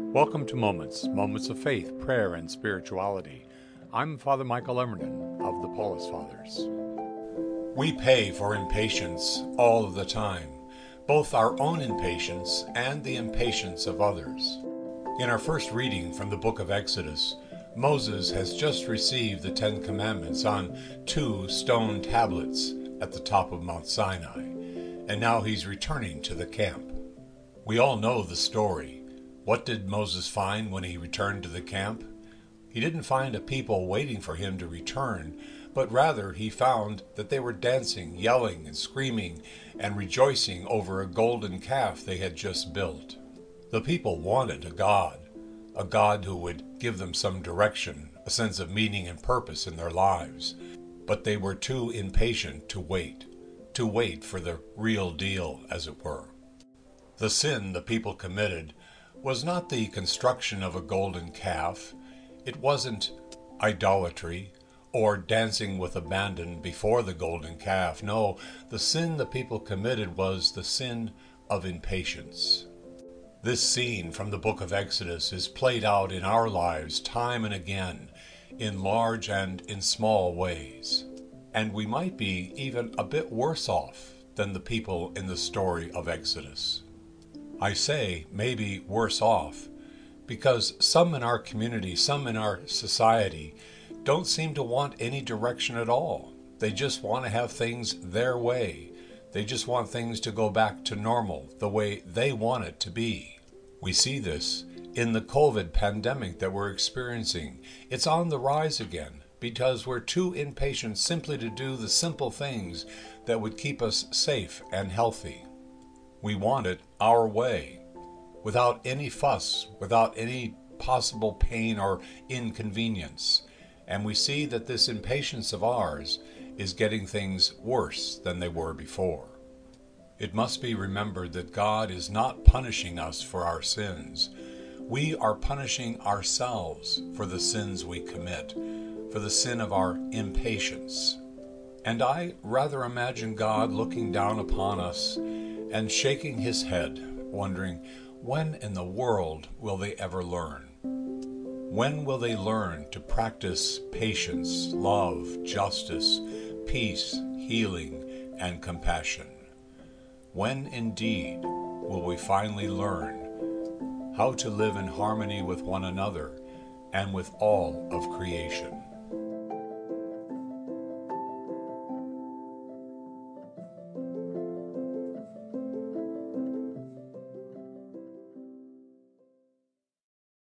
Welcome to Moments of Faith, Prayer, and Spirituality. I'm Father Michael Emmerden of the Paulist Fathers. We pay for impatience all of the time, both our own impatience and the impatience of others. In our first reading from the book of Exodus, Moses has just received the Ten Commandments on 2 stone tablets at the top of Mount Sinai, and now he's returning to the camp. We all know the story. What did Moses find when he returned to the camp? He didn't find a people waiting for him to return, but rather he found that they were dancing, yelling, and screaming, and rejoicing over a golden calf they had just built. The people wanted a God who would give them some direction, a sense of meaning and purpose in their lives. But they were too impatient to wait for the real deal, as it were. The sin the people committed was not the construction of a golden calf. It wasn't idolatry or dancing with abandon before the golden calf. No, the sin the people committed was the sin of impatience. This scene from the book of Exodus is played out in our lives time and again, in large and in small ways. And we might be even a bit worse off than the people in the story of Exodus. I say maybe worse off because some in our community, some in our society don't seem to want any direction at all. They just want to have things their way. They just want things to go back to normal, the way they want it to be. We see this in the COVID pandemic that we're experiencing. It's on the rise again because we're too impatient simply to do the simple things that would keep us safe and healthy. We want it our way, without any fuss, without any possible pain or inconvenience. And we see that this impatience of ours is getting things worse than they were before. It must be remembered that God is not punishing us for our sins. We are punishing ourselves for the sins we commit, for the sin of our impatience. And I rather imagine God looking down upon us and shaking his head, wondering, when in the world will they ever learn? When will they learn to practice patience, love, justice, peace, healing, and compassion? When indeed will we finally learn how to live in harmony with one another and with all of creation?